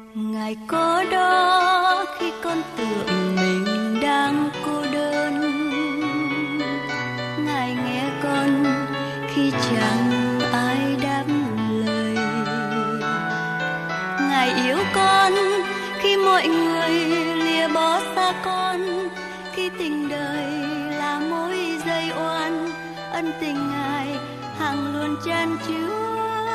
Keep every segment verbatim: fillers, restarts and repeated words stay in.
Ngài có đó khi con tưởng mình đang cô đơn, Ngài nghe con khi chẳng ai đáp lời, Ngài yêu con khi mọi người lìa bỏ xa con, khi tình đời là mối dây oan, ân tình Ngài hằng luôn chan chứa.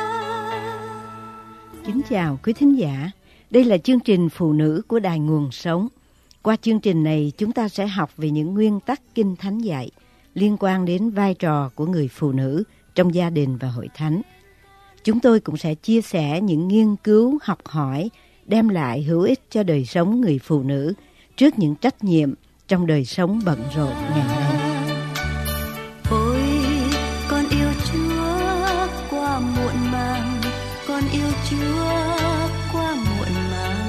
Kính chào quý thính giả, đây là chương trình Phụ nữ của Đài Nguồn Sống. Qua chương trình này chúng ta sẽ học về những nguyên tắc Kinh Thánh dạy liên quan đến vai trò của người phụ nữ trong gia đình và hội thánh. Chúng tôi cũng sẽ chia sẻ những nghiên cứu học hỏi đem lại hữu ích cho đời sống người phụ nữ trước những trách nhiệm trong đời sống bận rộn ngày nay. Ôi, con yêu Chúa qua muộn màng, con yêu Chúa qua muộn màng.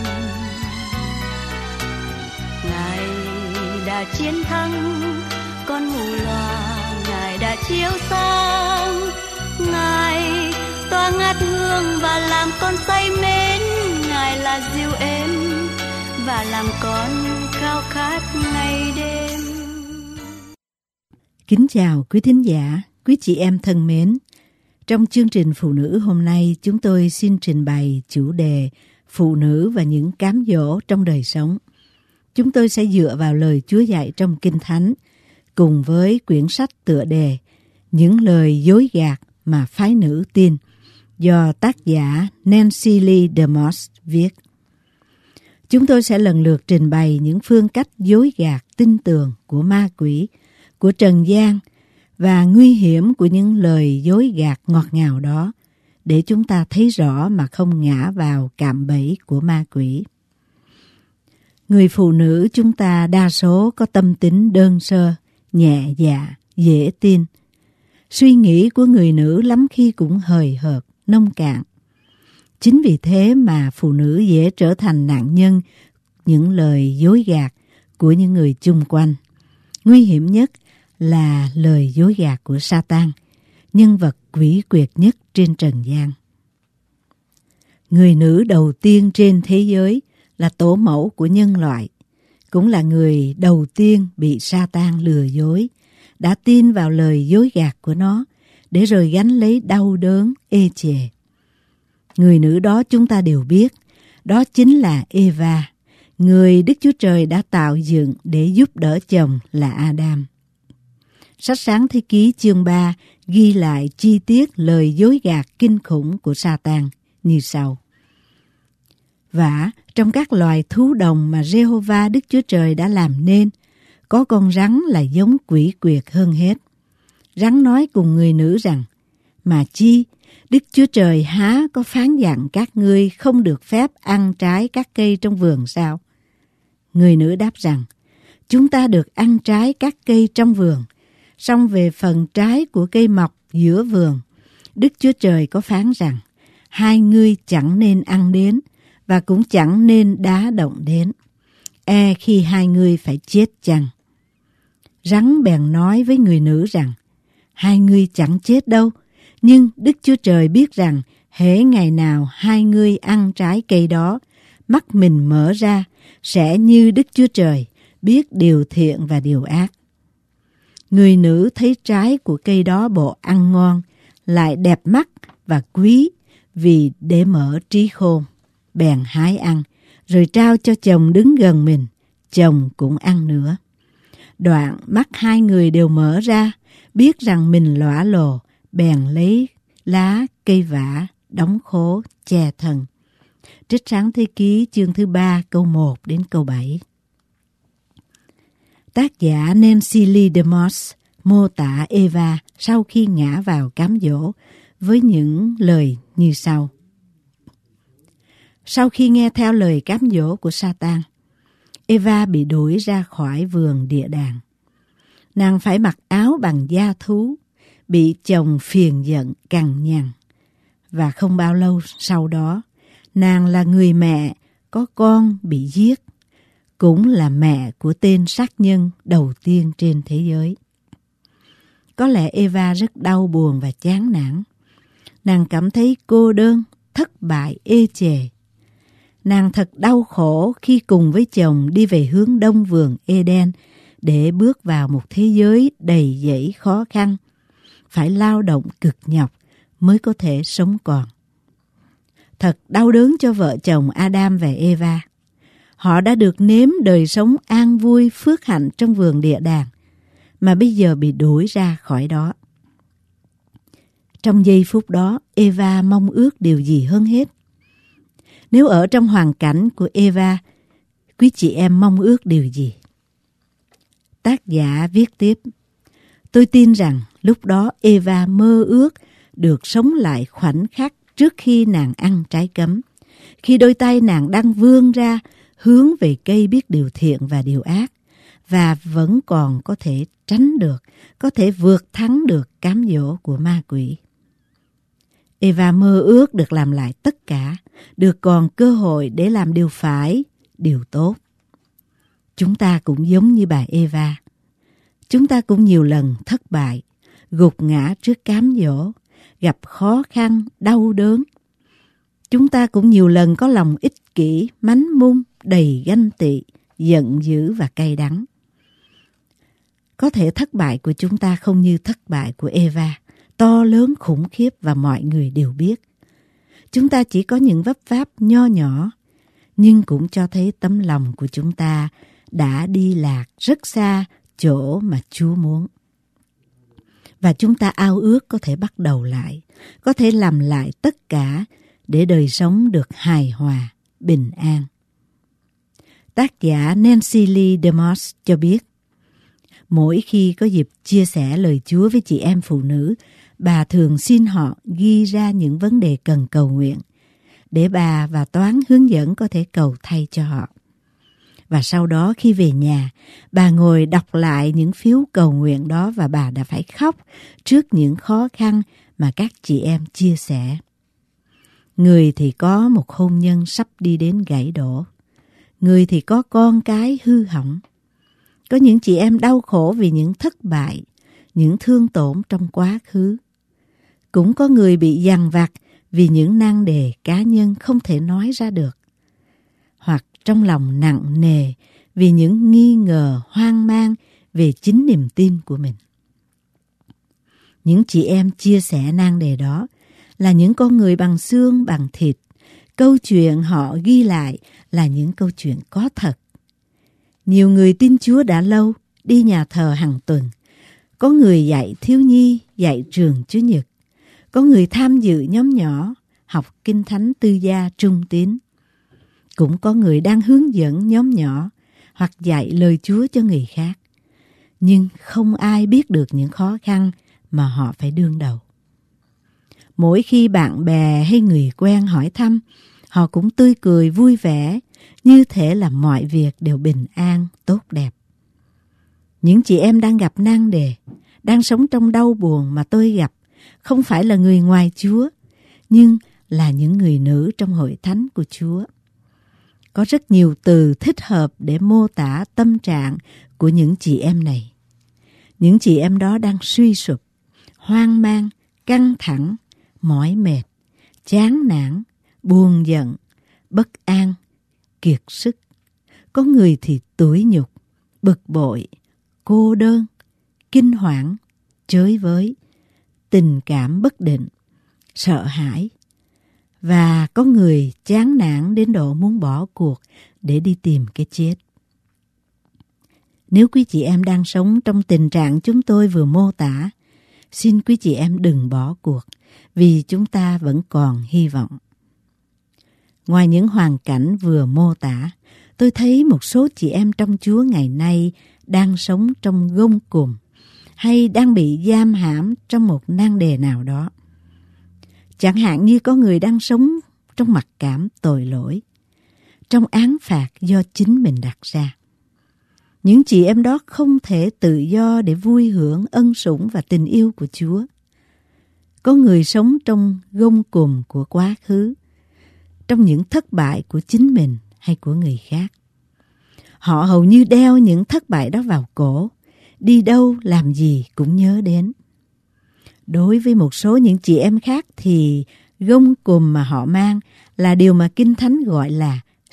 Ngài đã chiến thắng con mù loà, Ngài đã chiếu sáng, Ngài tỏa ngát hương và làm con say mến, Ngài là dịu êm và làm con khao khát ngày đêm. Kính chào quý thính giả, quý chị em thân mến. Trong chương trình Phụ nữ hôm nay, chúng tôi xin trình bày chủ đề Phụ nữ và những cám dỗ trong đời sống. Chúng tôi sẽ dựa vào lời Chúa dạy trong Kinh Thánh, cùng với quyển sách tựa đề Những lời dối gạt mà phái nữ tin, do tác giả Nancy Lee DeMoss viết. Chúng tôi sẽ lần lượt trình bày những phương cách dối gạt tin tường của ma quỷ, của trần gian và nguy hiểm của những lời dối gạt ngọt ngào đó, để chúng ta thấy rõ mà không ngã vào cạm bẫy của ma quỷ. Người phụ nữ chúng ta đa số có tâm tính đơn sơ, nhẹ dạ, dễ tin. Suy nghĩ của người nữ lắm khi cũng hời hợt, nông cạn. Chính vì thế mà phụ nữ dễ trở thành nạn nhân những lời dối gạt của những người chung quanh. Nguy hiểm nhất là lời dối gạt của Sa-tan, nhân vật quỷ quyệt nhất trên trần gian. Người nữ đầu tiên trên thế giới là tổ mẫu của nhân loại, cũng là người đầu tiên bị Sa-tan lừa dối, đã tin vào lời dối gạt của nó, để rồi gánh lấy đau đớn, ê chề. Người nữ đó chúng ta đều biết, đó chính là Eva, người Đức Chúa Trời đã tạo dựng để giúp đỡ chồng là Adam. Sách Sáng Thế Ký chương ba ghi lại chi tiết lời dối gạt kinh khủng của Sa-tan như sau. Vả, trong các loài thú đồng mà Giê-hô-va Đức Chúa Trời đã làm nên, có con rắn là giống quỷ quyệt hơn hết. Rắn nói cùng người nữ rằng, mà chi, Đức Chúa Trời há có phán dặn các ngươi không được phép ăn trái các cây trong vườn sao? Người nữ đáp rằng, chúng ta được ăn trái các cây trong vườn, song về phần trái của cây mọc giữa vườn, Đức Chúa Trời có phán rằng, hai ngươi chẳng nên ăn đến, và cũng chẳng nên đá động đến. E khi hai ngươi phải chết chăng? Rắn bèn nói với người nữ rằng, hai ngươi chẳng chết đâu, nhưng Đức Chúa Trời biết rằng, hễ ngày nào hai ngươi ăn trái cây đó, mắt mình mở ra, sẽ như Đức Chúa Trời, biết điều thiện và điều ác. Người nữ thấy trái của cây đó bộ ăn ngon, lại đẹp mắt và quý, vì để mở trí khôn. Bèn hái ăn, rồi trao cho chồng đứng gần mình, chồng cũng ăn nữa. Đoạn mắt hai người đều mở ra, biết rằng mình lõa lồ, bèn lấy lá cây vả, đóng khố, che thân. Trích Sáng Thế Ký chương thứ ba câu một đến câu bảy. Tác giả Nancy Lee DeMoss mô tả Eva sau khi ngã vào cám dỗ với những lời như sau. Sau khi nghe theo lời cám dỗ của Sa-tan, Eva bị đuổi ra khỏi vườn địa đàng. Nàng phải mặc áo bằng da thú, bị chồng phiền giận cằn nhằn. Và không bao lâu sau đó, nàng là người mẹ có con bị giết, cũng là mẹ của tên sát nhân đầu tiên trên thế giới. Có lẽ Eva rất đau buồn và chán nản. Nàng cảm thấy cô đơn, thất bại, ê chề. Nàng thật đau khổ khi cùng với chồng đi về hướng đông vườn Eden để bước vào một thế giới đầy dẫy khó khăn, phải lao động cực nhọc mới có thể sống còn. Thật đau đớn cho vợ chồng Adam và Eva. Họ đã được nếm đời sống an vui phước hạnh trong vườn địa đàng, mà bây giờ bị đuổi ra khỏi đó. Trong giây phút đó, Eva mong ước điều gì hơn hết? Nếu ở trong hoàn cảnh của Eva, quý chị em mong ước điều gì? Tác giả viết tiếp: tôi tin rằng lúc đó Eva mơ ước được sống lại khoảnh khắc trước khi nàng ăn trái cấm, khi đôi tay nàng đang vươn ra hướng về cây biết điều thiện và điều ác, và vẫn còn có thể tránh được, có thể vượt thắng được cám dỗ của ma quỷ. Eva mơ ước được làm lại tất cả, được còn cơ hội để làm điều phải, điều tốt. Chúng ta cũng giống như bà Eva. Chúng ta cũng nhiều lần thất bại, gục ngã trước cám dỗ, gặp khó khăn, đau đớn. Chúng ta cũng nhiều lần có lòng ích kỷ, mánh mung, đầy ganh tị, giận dữ và cay đắng. Có thể thất bại của chúng ta không như thất bại của Eva, to lớn khủng khiếp và mọi người đều biết. Chúng ta chỉ có những vấp váp nho nhỏ, nhưng cũng cho thấy tấm lòng của chúng ta đã đi lạc rất xa chỗ mà Chúa muốn. Và chúng ta ao ước có thể bắt đầu lại, có thể làm lại tất cả để đời sống được hài hòa, bình an. Tác giả Nancy Lee DeMoss cho biết, mỗi khi có dịp chia sẻ lời Chúa với chị em phụ nữ, bà thường xin họ ghi ra những vấn đề cần cầu nguyện, để bà và toán hướng dẫn có thể cầu thay cho họ. Và sau đó khi về nhà, bà ngồi đọc lại những phiếu cầu nguyện đó và bà đã phải khóc trước những khó khăn mà các chị em chia sẻ. Người thì có một hôn nhân sắp đi đến gãy đổ. Người thì có con cái hư hỏng. Có những chị em đau khổ vì những thất bại, những thương tổn trong quá khứ. Cũng có người bị dằn vặt vì những nan đề cá nhân không thể nói ra được. Hoặc trong lòng nặng nề vì những nghi ngờ hoang mang về chính niềm tin của mình. Những chị em chia sẻ nan đề đó là những con người bằng xương bằng thịt. Câu chuyện họ ghi lại là những câu chuyện có thật. Nhiều người tin Chúa đã lâu, đi nhà thờ hàng tuần. Có người dạy thiếu nhi, dạy trường Chủ nhật. Có người tham dự nhóm nhỏ, học kinh thánh tư gia trung tín. Cũng có người đang hướng dẫn nhóm nhỏ hoặc dạy lời Chúa cho người khác. Nhưng không ai biết được những khó khăn mà họ phải đương đầu. Mỗi khi bạn bè hay người quen hỏi thăm, họ cũng tươi cười vui vẻ, như thể là mọi việc đều bình an, tốt đẹp. Những chị em đang gặp nan đề, đang sống trong đau buồn mà tôi gặp, không phải là người ngoài Chúa, nhưng là những người nữ trong hội thánh của Chúa. Có rất nhiều từ thích hợp để mô tả tâm trạng của những chị em này. Những chị em đó đang suy sụp, hoang mang, căng thẳng, mỏi mệt, chán nản, buồn giận, bất an, kiệt sức. Có người thì tủi nhục, bực bội, cô đơn, kinh hoảng, chới với, tình cảm bất định, sợ hãi. Và có người chán nản đến độ muốn bỏ cuộc để đi tìm cái chết. Nếu quý chị em đang sống trong tình trạng chúng tôi vừa mô tả, xin quý chị em đừng bỏ cuộc, vì chúng ta vẫn còn hy vọng. Ngoài những hoàn cảnh vừa mô tả, tôi thấy một số chị em trong Chúa ngày nay đang sống trong gông cùm hay đang bị giam hãm trong một nan đề nào đó. Chẳng hạn như có người đang sống trong mặc cảm tội lỗi, trong án phạt do chính mình đặt ra. Những chị em đó không thể tự do để vui hưởng ân sủng và tình yêu của Chúa. Có người sống trong gông cùm của quá khứ, trong những thất bại của chính mình hay của người khác. Họ hầu như đeo những thất bại đó vào cổ, đi đâu làm gì cũng nhớ đến. Đối với một số những chị em khác thì gông cùm mà họ mang là điều mà Kinh Thánh gọi là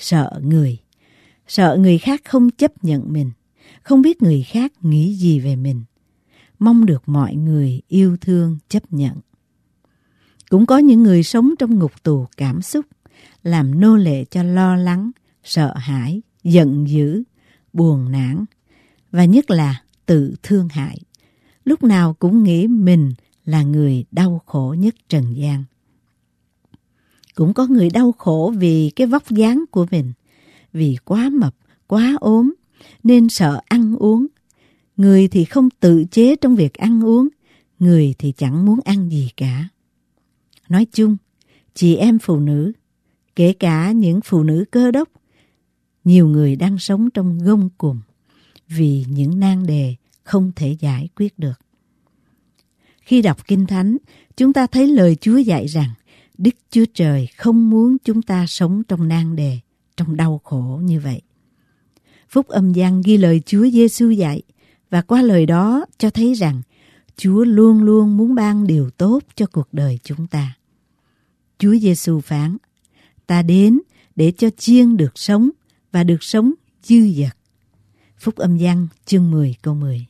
sợ người. Sợ người khác không chấp nhận mình, không biết người khác nghĩ gì về mình, mong được mọi người yêu thương chấp nhận. Cũng có những người sống trong ngục tù cảm xúc, làm nô lệ cho lo lắng, sợ hãi, giận dữ, buồn nản và nhất là tự thương hại. Lúc nào cũng nghĩ mình là người đau khổ nhất trần gian. Cũng có người đau khổ vì cái vóc dáng của mình, vì quá mập, quá ốm nên sợ ăn uống. Người thì không tự chế trong việc ăn uống, người thì chẳng muốn ăn gì cả. Nói chung, chị em phụ nữ, kể cả những phụ nữ cơ đốc, nhiều người đang sống trong gông cùm vì những nan đề không thể giải quyết được. Khi đọc Kinh Thánh, chúng ta thấy lời Chúa dạy rằng Đức Chúa Trời không muốn chúng ta sống trong nan đề, trong đau khổ như vậy. Phúc Âm Giăng ghi lời Chúa Giêsu dạy, và qua lời đó cho thấy rằng Chúa luôn luôn muốn ban điều tốt cho cuộc đời chúng ta. Chúa Giêsu phán: ta đến để cho chiên được sống và được sống dư dật. Phúc Âm Giăng chương mười câu mười.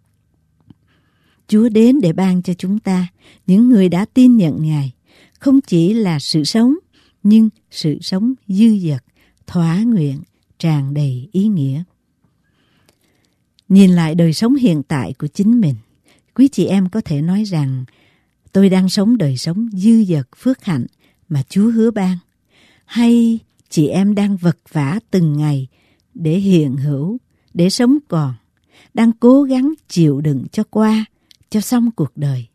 Chúa đến để ban cho chúng ta, những người đã tin nhận Ngài, không chỉ là sự sống, nhưng sự sống dư dật, thỏa nguyện, tràn đầy ý nghĩa. Nhìn lại đời sống hiện tại của chính mình, quý chị em có thể nói rằng tôi đang sống đời sống dư dật phước hạnh mà Chúa hứa ban. Hay chị em đang vật vã từng ngày để hiện hữu, để sống còn, đang cố gắng chịu đựng cho qua, cho xong cuộc đời.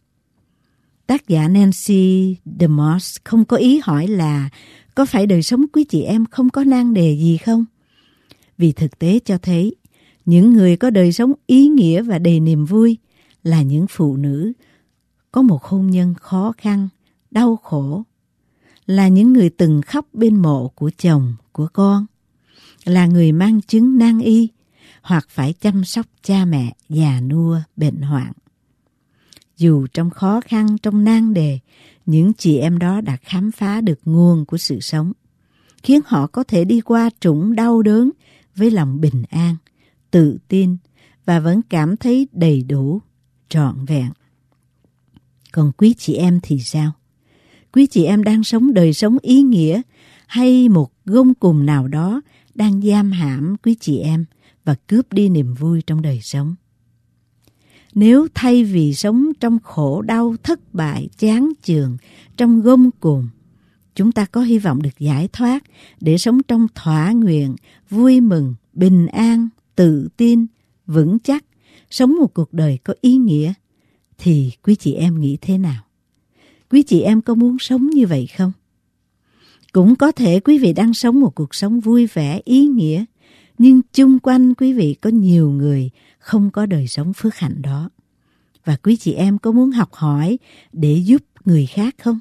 Tác giả Nancy DeMoss không có ý hỏi là có phải đời sống quý chị em không có nan đề gì không? Vì thực tế cho thấy những người có đời sống ý nghĩa và đầy niềm vui là những phụ nữ có một hôn nhân khó khăn, đau khổ, là những người từng khóc bên mộ của chồng, của con, là người mang chứng nan y hoặc phải chăm sóc cha mẹ già nua bệnh hoạn. Dù trong khó khăn, trong nan đề, những chị em đó đã khám phá được nguồn của sự sống, khiến họ có thể đi qua trũng đau đớn với lòng bình an, tự tin và vẫn cảm thấy đầy đủ, trọn vẹn. Còn quý chị em thì sao? Quý chị em đang sống đời sống ý nghĩa hay một gông cùm nào đó đang giam hãm quý chị em và cướp đi niềm vui trong đời sống? Nếu thay vì sống trong khổ đau, thất bại, chán chường, trong gông cùm, chúng ta có hy vọng được giải thoát để sống trong thỏa nguyện, vui mừng, bình an, tự tin, vững chắc, sống một cuộc đời có ý nghĩa, thì quý chị em nghĩ thế nào? Quý chị em có muốn sống như vậy không? Cũng có thể quý vị đang sống một cuộc sống vui vẻ, ý nghĩa, nhưng chung quanh quý vị có nhiều người không có đời sống phước hạnh đó. Và quý chị em có muốn học hỏi để giúp người khác không?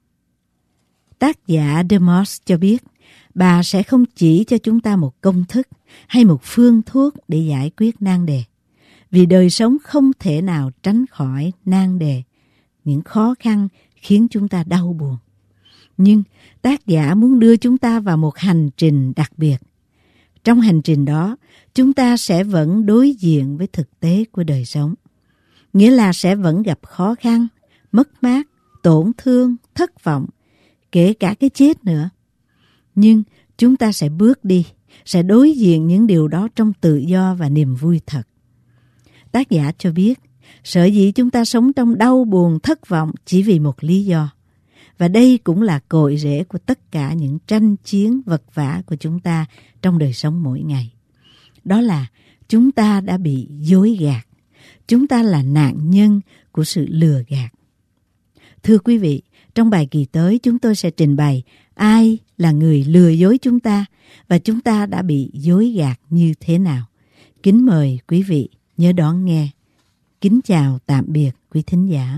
Tác giả DeMoss cho biết, bà sẽ không chỉ cho chúng ta một công thức hay một phương thuốc để giải quyết nan đề. Vì đời sống không thể nào tránh khỏi nan đề, những khó khăn khiến chúng ta đau buồn. Nhưng tác giả muốn đưa chúng ta vào một hành trình đặc biệt. Trong hành trình đó, chúng ta sẽ vẫn đối diện với thực tế của đời sống. Nghĩa là sẽ vẫn gặp khó khăn, mất mát, tổn thương, thất vọng, kể cả cái chết nữa. Nhưng chúng ta sẽ bước đi, sẽ đối diện những điều đó trong tự do và niềm vui thật. Tác giả cho biết, sở dĩ chúng ta sống trong đau buồn, thất vọng chỉ vì một lý do. Và đây cũng là cội rễ của tất cả những tranh chiến vật vã của chúng ta trong đời sống mỗi ngày. Đó là chúng ta đã bị dối gạt. Chúng ta là nạn nhân của sự lừa gạt. Thưa quý vị, trong bài kỳ tới chúng tôi sẽ trình bày ai là người lừa dối chúng ta và chúng ta đã bị dối gạt như thế nào. Kính mời quý vị nhớ đón nghe. Kính chào tạm biệt quý thính giả.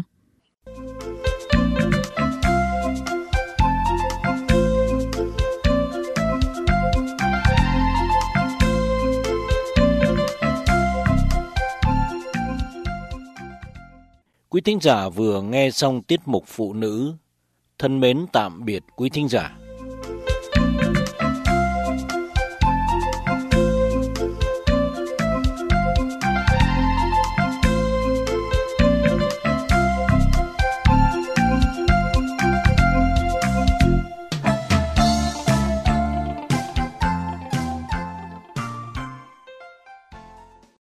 Quý thính giả vừa nghe xong tiết mục Phụ Nữ. Thân mến tạm biệt quý thính giả.